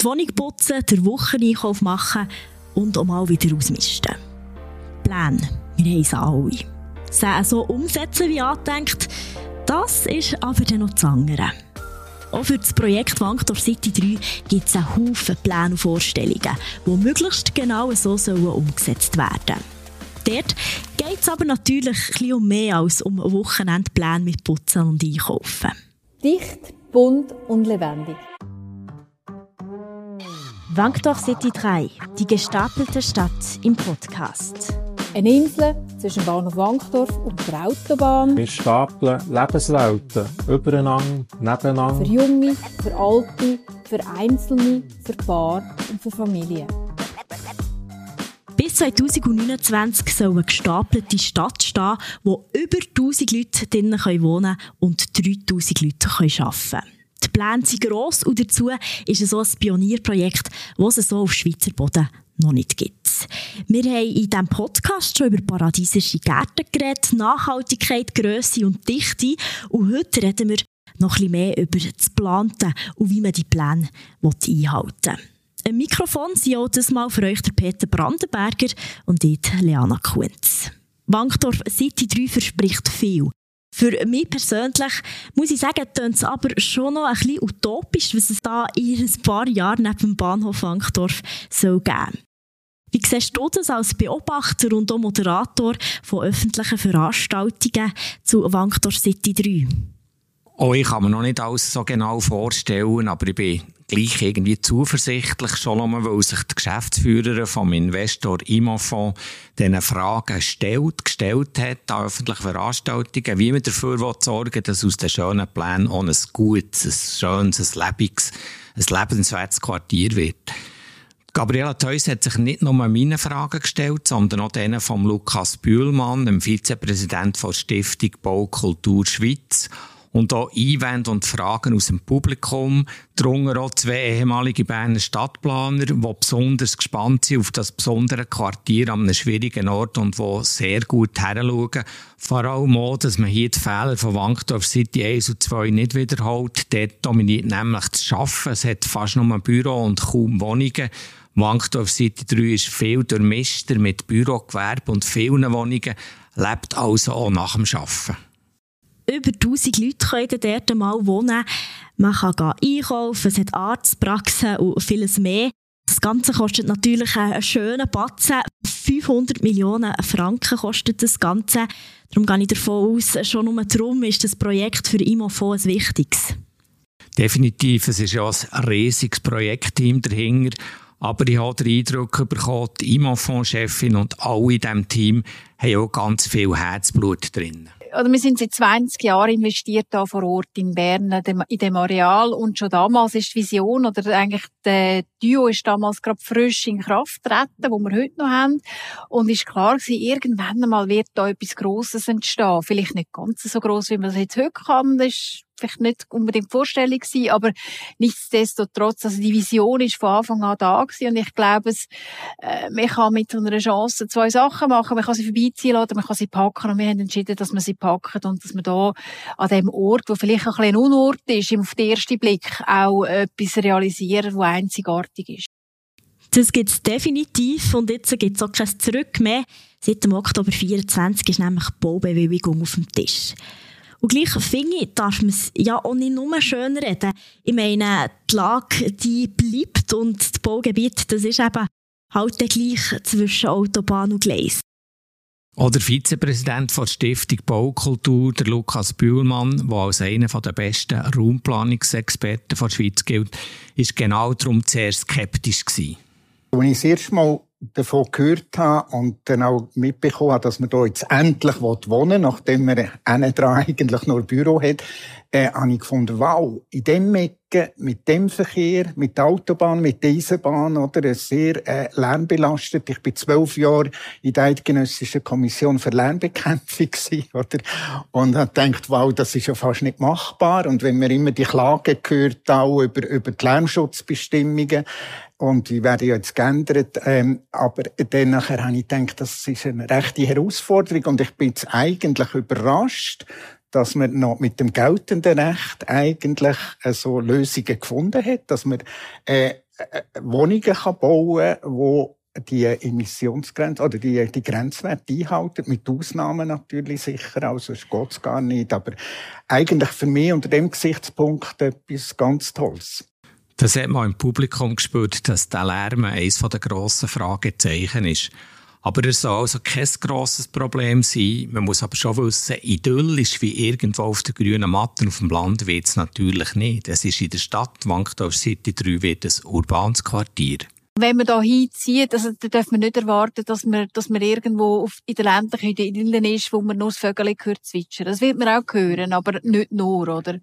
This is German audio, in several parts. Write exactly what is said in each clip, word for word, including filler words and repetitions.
Die Wohnung putzen, den Wocheneinkauf machen und auch mal wieder ausmisten. Pläne, wir haben sie alle. Sie so umsetzen wie angedenkt, das ist aber dann noch das andere. Auch für das Projekt Wankdorf City drei gibt es einen Haufen Pläne und Vorstellungen, die möglichst genau so sollen umgesetzt werden. Dort geht es aber natürlich ein bisschen um mehr als um Wochenendpläne mit Putzen und Einkaufen. Dicht, bunt und lebendig. Wankdorf City drei, die gestapelte Stadt im Podcast. Eine Insel zwischen Bahnhof Wankdorf und der Autobahn. Wir stapeln Lebenswelten übereinander, nebeneinander. Für Junge, für Alte, für Einzelne, für Paare und für Familien. Bis zwanzig neunundzwanzig soll eine gestapelte Stadt stehen, wo über tausend Leute drinnen wohnen können und dreitausend Leute arbeiten können. Die Pläne sind gross und dazu ist es so ein Pionierprojekt, das es so auf Schweizer Boden noch nicht gibt. Wir haben in diesem Podcast schon über paradiesische Gärten geredet, Nachhaltigkeit, Grösse und Dichte. Und heute reden wir noch ein bisschen mehr über das Planten und wie man die Pläne einhalten will. Ein Mikrofon sind auch das Mal für euch der Peter Brandenberger und ich, Leana Kunz. Wankdorf City drei verspricht viel. Für mich persönlich muss ich sagen, tönt es aber schon noch ein bisschen utopisch, was es da in ein paar Jahren neben dem Bahnhof Wankdorf soll geben. Wie siehst du das als Beobachter und auch Moderator von öffentlichen Veranstaltungen zu Wankdorf City drei? Oh, ich kann mir noch nicht alles so genau vorstellen, aber ich bin gleich irgendwie zuversichtlich, schon einmal, weil sich die Geschäftsführerin vom Investor Immofonds diesen Fragen stellt, gestellt hat an öffentlichen Veranstaltungen, wie man dafür sorgen will, dass aus den schönen Plänen auch ein gutes, ein schönes, ein lebendiges, ein lebenswertes Quartier wird. Gabriela Theuss hat sich nicht nur meine Fragen gestellt, sondern auch denen von Lukas Bühlmann, dem Vizepräsident der Stiftung Bau Kultur Schweiz. Und auch Einwände und Fragen aus dem Publikum, darunter auch zwei ehemalige Berner Stadtplaner, die besonders gespannt sind auf das besondere Quartier an einem schwierigen Ort und die sehr gut hinschauen. Vor allem auch, dass man hier die Fehler von Wankdorf City eins und zwei nicht wiederholt. Dort dominiert nämlich das Schaffen. Es hat fast nur ein Büro und kaum Wohnungen. Wankdorf City drei ist viel durchmischter mit Bürogewerbe und vielen Wohnungen, lebt also auch nach dem Arbeiten. Über tausend Leute können dort mal wohnen. Man kann einkaufen, es hat Arztpraxen und vieles mehr. Das Ganze kostet natürlich einen schönen Batzen. fünfhundert Millionen Franken kostet das Ganze. Darum gehe ich davon aus, schon nur darum ist das Projekt für Immofonds ein wichtiges. Definitiv, es ist ja ein riesiges Projektteam dahinter. Aber ich habe den Eindruck bekommen, die Immofonds-Chefin und alle in diesem Team haben auch ganz viel Herzblut drin. Oder wir sind seit zwanzig Jahren investiert da vor Ort in Bern, in dem Areal. Und schon damals ist die Vision, oder eigentlich der Duo ist damals gerade frisch in Kraft getreten, wo wir heute noch haben. Und ist klar gewesen, irgendwann einmal wird da etwas Grosses entstehen. Vielleicht nicht ganz so gross, wie man es jetzt heute kann. Das ist vielleicht nicht unbedingt die Vorstellung gewesen, aber nichtsdestotrotz, also die Vision ist von Anfang an da gewesen. Und ich glaube, es, äh, man kann mit einer Chance zwei Sachen machen. Man kann sie vorbeiziehen lassen, man kann sie packen. Und wir haben entschieden, dass wir sie packen und dass wir da an dem Ort, wo vielleicht ein bisschen ein Unort ist, auf den ersten Blick auch etwas realisieren, was einzigartig ist. Das gibt es definitiv und jetzt gibt es auch kein Zurück mehr. Seit dem Oktober vierundzwanzig ist nämlich die Baubewilligung auf dem Tisch. Und gleich finde ich, darf man es ja auch nicht nur schön reden. Ich meine, die Lage, die bleibt und das Baugebiet, das ist eben halt gleich zwischen Autobahn und Gleis. Auch der Vizepräsident der Stiftung Baukultur, der Lukas Bühlmann, der als einer der besten Raumplanungsexperten der Schweiz gilt, ist genau darum sehr skeptisch gewesen. Als ich das erste Mal davon gehört habe und dann auch mitbekommen habe, dass man hier jetzt endlich wohnen will, nachdem man hinten dran eigentlich nur ein Büro hat, äh, habe ich gefunden, wow, in dem Ecke, mit dem Verkehr, mit der Autobahn, mit der Eisenbahn, oder, sehr äh, lärmbelastet. Ich bin zwölf Jahre in der Eidgenössischen Kommission für Lärmbekämpfung gewesen, oder, und habe gedacht, wow, das ist ja fast nicht machbar. Und wenn man immer die Klagen hört, auch über, über die Lärmschutzbestimmungen, und die werden ja jetzt geändert. Ähm, aber dann nachher habe ich gedacht, das ist eine rechte Herausforderung. Und ich bin jetzt eigentlich überrascht, dass man noch mit dem geltenden Recht eigentlich äh, so Lösungen gefunden hat, dass man äh, äh, Wohnungen kann bauen kann, wo die Emissionsgrenze oder die, die Grenzwerte einhalten, mit Ausnahmen natürlich sicher, also es geht gar nicht, aber eigentlich für mich unter dem Gesichtspunkt etwas ganz Tolles. Das hat man im Publikum gespürt, dass der Lärm eines der grossen Fragezeichen ist. Aber er soll also kein grosses Problem sein. Man muss aber schon wissen, idyllisch wie irgendwo auf der grünen Matte auf dem Land wird es natürlich nicht. Es ist in der Stadt, Wankdorf City drei wird ein urbanes Quartier. Wenn man da hinzieht, also, dann darf man nicht erwarten, dass man, dass man irgendwo auf, in der ländlichen Idylle ist, wo man nur das Vögel hört zwitschern. Das wird man auch hören, aber nicht nur, oder?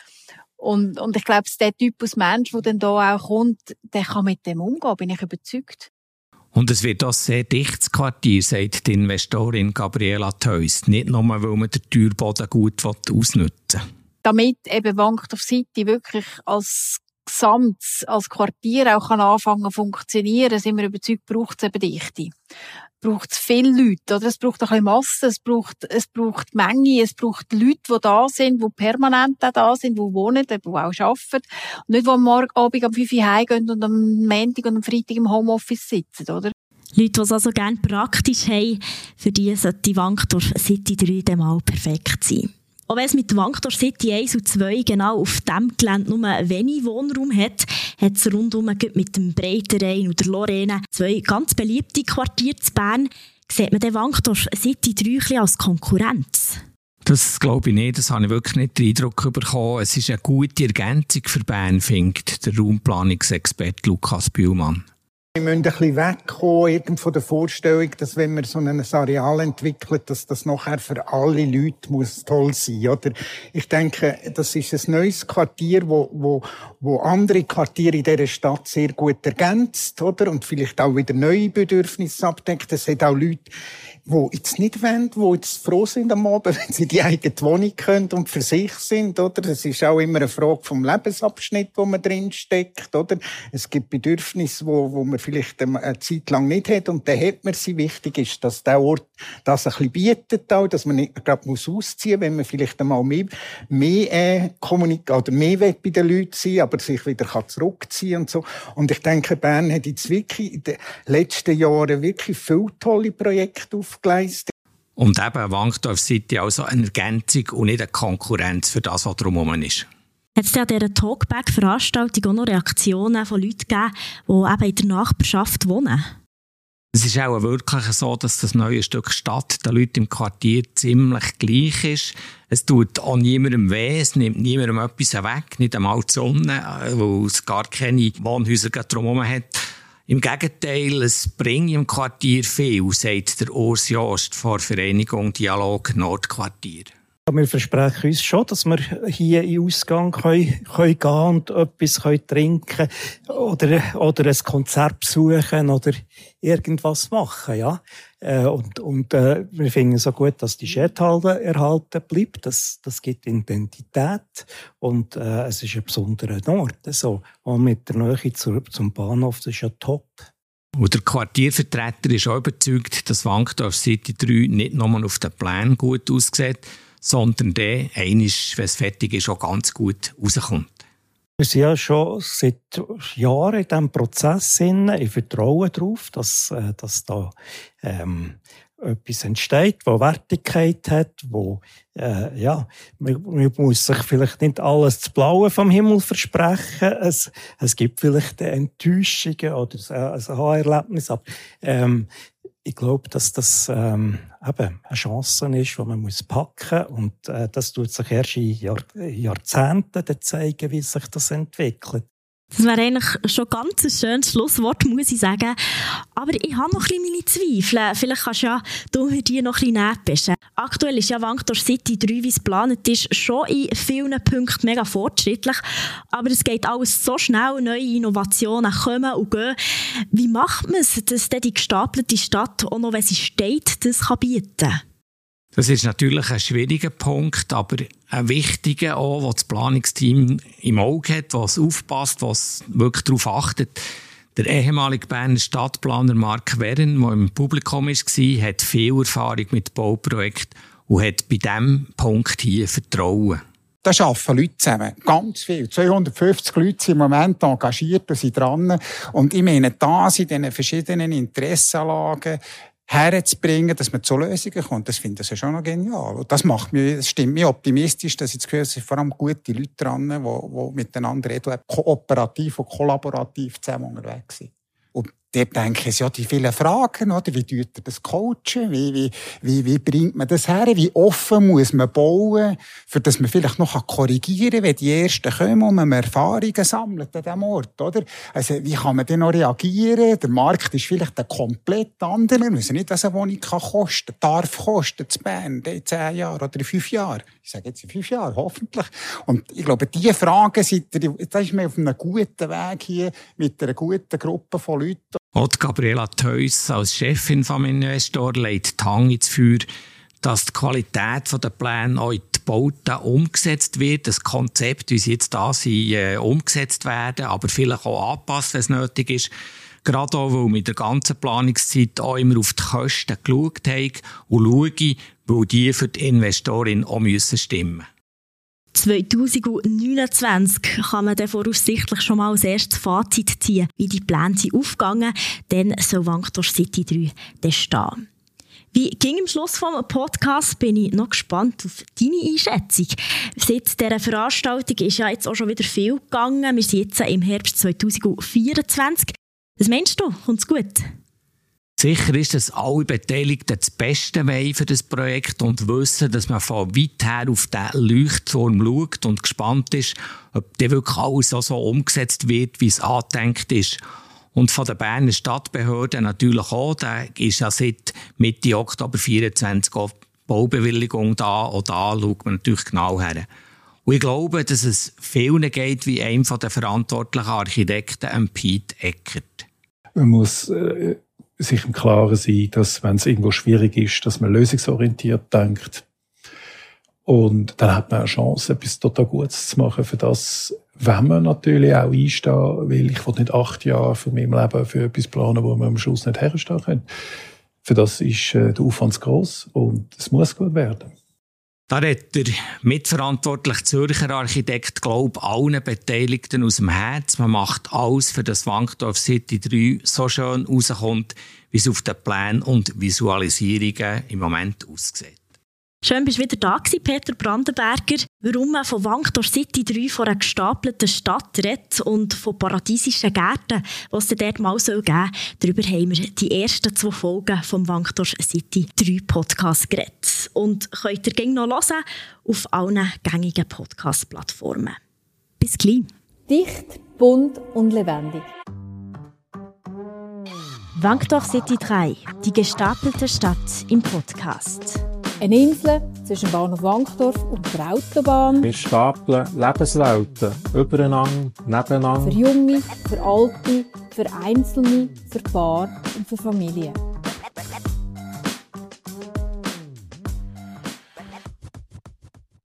Und, und ich glaube, der Typus Mensch, der dann da auch kommt, der kann mit dem umgehen, bin ich überzeugt. Und es wird auch sehr dichtes Quartier, sagt die Investorin Gabriela Theus. Nicht nur, weil man den Türboden gut ausnutzen will. Damit eben Wankdorf City wirklich als Gesamt, als Quartier auch kann anfangen zu funktionieren, sind wir überzeugt, braucht es eben Dichte. Braucht es viele Leute, oder? Es braucht ein bisschen Masse, es braucht, es braucht Menge, es braucht Leute, die da sind, die permanent da sind, die wohnen, die auch arbeiten. Und nicht, die am Morgen, Abend um fünf Uhr heimgehen und am Montag und am Freitag im Homeoffice sitzen, oder? Leute, die es also gerne praktisch haben, für die sollte die Wankdorf City drei dann mal perfekt sein. Auch wenn es mit Wankdorf City eins und zwei genau auf diesem Gelände nur wenig Wohnraum hat, hat es rundum mit dem Breitenrhein und der Lorraine zwei ganz beliebte Quartiere in Bern. Sieht man den Wankdorf City drei als Konkurrenz? Das glaube ich nicht, das habe ich wirklich nicht den Eindruck bekommen. Es ist eine gute Ergänzung für Bern, findet der Raumplanungsexperte Lukas Bühlmann. Wir müssen ein bisschen wegkommen von der Vorstellung, dass wenn man so ein Areal entwickelt, dass das nachher für alle Leute muss toll sein muss. Oder? Ich denke, das ist ein neues Quartier, wo, wo, wo andere Quartiere in dieser Stadt sehr gut ergänzt, oder? Und vielleicht auch wieder neue Bedürfnisse abdeckt. Es hat auch Leute, die jetzt nicht wollen, die jetzt froh sind am Abend, wenn sie die eigene Wohnung können und für sich sind, oder? Es ist auch immer eine Frage vom Lebensabschnitt, wo man drin steckt, oder? Es gibt Bedürfnisse, wo, wo man vielleicht eine Zeit lang nicht hat, und dann hat man sie. Wichtig ist, dass der Ort das ein bisschen bietet, auch, dass man nicht gerade muss ausziehen, wenn man vielleicht einmal mehr, mehr, äh, Kommunikation oder mehr will bei den Leuten sein, aber sich wieder kann zurückziehen und so. Und ich denke, Bern hat jetzt wirklich in den letzten Jahren wirklich viele tolle Projekte aufgebaut. Und eben Wankdorf City also eine Ergänzung und nicht eine Konkurrenz für das, was drumherum ist. Hat es an dieser Talkback-Veranstaltung auch noch Reaktionen von Leuten gegeben, die eben in der Nachbarschaft wohnen? Es ist auch wirklich so, dass das neue Stück Stadt den Leuten im Quartier ziemlich gleich ist. Es tut auch niemandem weh, es nimmt niemandem etwas weg, nicht einmal die Sonne, weil es gar keine Wohnhäuser drumherum hat. Im Gegenteil, es bringt im Quartier viel, sagt der Urs Jost von der Vereinigung Dialog Nordquartier. Wir versprechen uns schon, dass wir hier in den Ausgang können, können gehen und etwas können trinken oder, oder ein Konzert besuchen oder irgendwas machen, ja. Und, und äh, wir finden es so gut, dass die Schädhalle erhalten bleibt. Das, das gibt Identität und äh, es ist ein besonderer Ort. So. Und mit der Nähe zu, zum Bahnhof, das ist ja top. Und der Quartiervertreter ist auch überzeugt, dass Wankdorf City drei nicht nur auf den Plänen gut aussieht, sondern der, einmal, wenn es fertig ist, auch ganz gut rauskommt. Wir sind ja schon seit Jahren in diesem Prozess. Ich vertraue darauf, dass, dass da ähm, etwas entsteht, das Wertigkeit hat, wo, äh, ja, man, man muss sich vielleicht nicht alles zu Blaue vom Himmel versprechen. Es, es gibt vielleicht Enttäuschungen oder ein Aha-Erlebnis, aber ähm, ich glaube, dass das ähm, eben eine Chance ist, die man muss packen muss. Und äh, das tut sich erst in Jahr, Jahrzehnten zeigen, wie sich das entwickelt. Das wäre eigentlich schon ganz ein schönes Schlusswort, muss ich sagen. Aber ich habe noch ein bisschen meine Zweifel. Vielleicht kannst ja du mir die noch ein bisschen näher. Aktuell ist ja Wankdorf City drei, wie es geplant ist, schon in vielen Punkten mega fortschrittlich. Aber es geht alles so schnell, neue Innovationen kommen und gehen. Wie macht man es, dass die gestapelte Stadt, auch noch wenn sie steht, das kann bieten kann? Das ist natürlich ein schwieriger Punkt, aber ein wichtiger auch, wo das Planungsteam im Auge hat, was aufpasst, was wirklich darauf achtet. Der ehemalige Berner Stadtplaner Mark Wern, der im Publikum war, hat viel Erfahrung mit Bauprojekten und hat bei diesem Punkt hier Vertrauen. Da arbeiten Leute zusammen. Ganz viel. zweihundertfünfzig Leute sind im Moment engagiert und sind dran. Und ich meine, das in diesen verschiedenen Interessenlagen herzubringen, dass man zu Lösungen kommt, das finde ich ja schon noch genial. Und das macht mich, das stimmt mich optimistisch, dass ich das Gefühl habe, es sind vor allem gute Leute dran, die, die miteinander reden, kooperativ und kollaborativ zusammen unterwegs sind. Und dort denke ich, ja, die vielen Fragen, oder? Wie tut ihr das coachen? Wie, wie, wie, wie bringt man das her? Wie offen muss man bauen, für dass man vielleicht noch korrigieren kann, wenn die Ersten kommen und man Erfahrungen sammelt an diesem Ort, oder? Also, wie kann man denn noch reagieren? Der Markt ist vielleicht ein komplett anderer. Wir müssen nicht, dass eine Wohnung kann kosten, darf kosten, zu Bern, in zehn Jahren oder in fünf Jahren. Ich sage jetzt in fünf Jahren, hoffentlich. Und ich glaube, diese Fragen sind, da ist man auf einem guten Weg hier, mit einer guten Gruppe von Leuten. Auch Gabriela Theuss als Chefin vom Investor legt die Hand ins Feuer, dass die Qualität der Pläne auch in die Bauten umgesetzt wird, das Konzept, wie sie jetzt da sind, äh, umgesetzt werden, aber vielleicht auch angepasst, wenn es nötig ist. Gerade auch, weil wir mit der ganzen Planungszeit auch immer auf die Kosten geschaut haben und schauen, weil die für die Investorin auch müssen stimmen. zwanzig neunundzwanzig kann man dann voraussichtlich schon mal als erstes Fazit ziehen, wie die Pläne sind aufgegangen. Dann soll Wankdorf City drei dann stehen. Wie ging am Schluss vom Podcast, bin ich noch gespannt auf deine Einschätzung. Seit dieser Veranstaltung ist ja jetzt auch schon wieder viel gegangen. Wir sind jetzt im Herbst zwanzig vierundzwanzig. Was meinst du? Kommt es gut? Sicher ist, dass alle Beteiligten das Beste wollen für das Projekt und wissen, dass man von weit her auf den Leuchtturm schaut und gespannt ist, ob der wirklich alles so, so umgesetzt wird, wie es angedenkt ist. Und von der Berner Stadtbehörde natürlich auch, da ist ja seit Mitte Oktober vierundzwanzig auch die Baubewilligung da, und da schaut man natürlich genau her. Und ich glaube, dass es vielen geht wie einem der verantwortlichen Architekten, Piet Eckert. Man muss äh sich im Klaren sein, dass, wenn es irgendwo schwierig ist, dass man lösungsorientiert denkt. Und dann hat man eine Chance, etwas total Gutes zu machen. Für das wenn man natürlich auch einstehen, weil ich will nicht acht Jahre von meinem Leben für etwas planen, wo man am Schluss nicht herstehen kann. Für das ist äh, der Aufwand zu gross und es muss gut werden. Da hat der mitverantwortliche Zürcher Architekt, glaube ich, allen Beteiligten aus dem Herz. Man macht alles, für das Wankdorf City drei so schön rauskommt, wie es auf den Plänen und Visualisierungen im Moment aussieht. Schön, bist du wieder da gewesen, Peter Brandenberger. Warum man von Wankdorf City drei von einer gestapelten Stadt redet und von paradiesischen Gärten, die es dort mal geben soll, darüber haben wir die ersten zwei Folgen vom Wankdorf City drei Podcast geredet. Und könnt ihr gerne noch hören auf allen gängigen Podcast-Plattformen. Bis gleich. Dicht, bunt und lebendig. Wankdorf City drei, die gestapelte Stadt im Podcast. Eine Insel zwischen Bahnhof Wankdorf und der Autobahn. Wir stapeln Lebenswelten übereinander, nebeneinander. Für Junge, für Alte, für Einzelne, für Paare und für Familien.